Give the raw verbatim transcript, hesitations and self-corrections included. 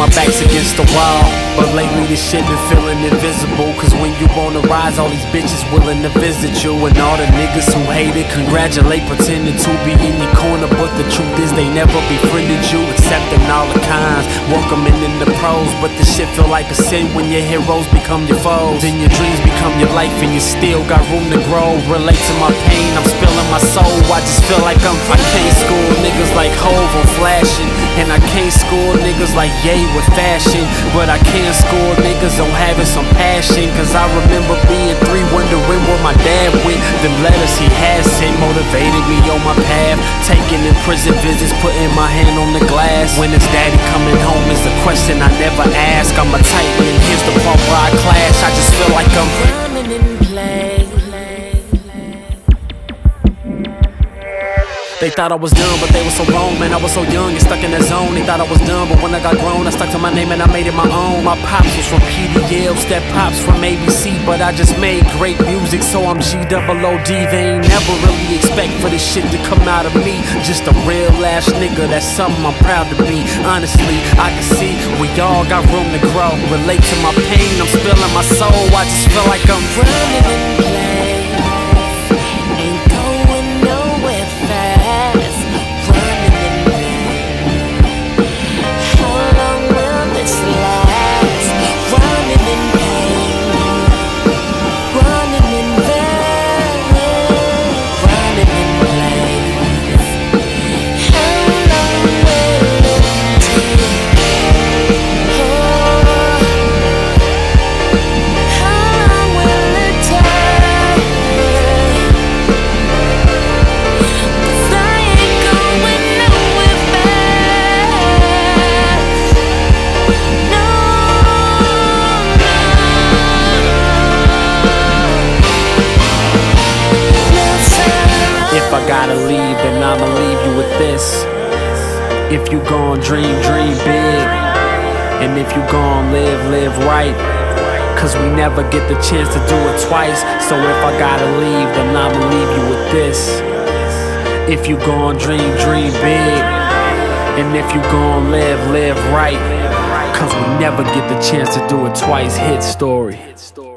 my back's against the wall. But lately this shit been feeling invisible, cause when you on the rise, all these bitches willing to visit you. And all the niggas who hate it congratulate, pretending to be in your corner, but the truth is they never befriended you. Accepting all the cons, welcoming in the pros, but this shit feel like a sin when your heroes become your foes. Then your dreams become your life and you still got room to grow. Relate to my pain, I'm spilling my soul. I just feel like I'm I can't school niggas like Hov on flashing, and I can't school niggas like Ye with fashion, but I can school niggas on having some passion. Cause I remember being three, wondering where my dad went. Them letters he had sent motivated me on my path. Taking in prison visits, putting my hand on the glass. When is daddy coming home is the question I never ask. I'm a titan and here's the part where I clash. I just feel like I'm running in play. They thought I was dumb, but they were so wrong, man. I was so young and stuck in that zone. They thought I was dumb, but when I got grown, I stuck to my name and I made it my own. My pops was from P D L, step pops from A B C, but I just made great music, so I'm G O O D. They ain't never really expect for this shit to come out of me. Just a real ass nigga, that's something I'm proud to be. Honestly, I can see we all got room to grow. Relate to my pain, I'm spilling my soul. I just feel like I'm Running in play, ain't going nowhere fast. Running in vain, how long will this last? Running in pain, running in vain, running in place. How long will it take? If I gotta leave, then I'ma leave you with this. If you gon' dream, dream big. And if you gon' live, live right. Cause we never get the chance to do it twice. So if I gotta leave, then I'ma leave you with this. If you gon' dream, dream big. And if you gon' live, live right. Cause we never get the chance to do it twice. Hit story.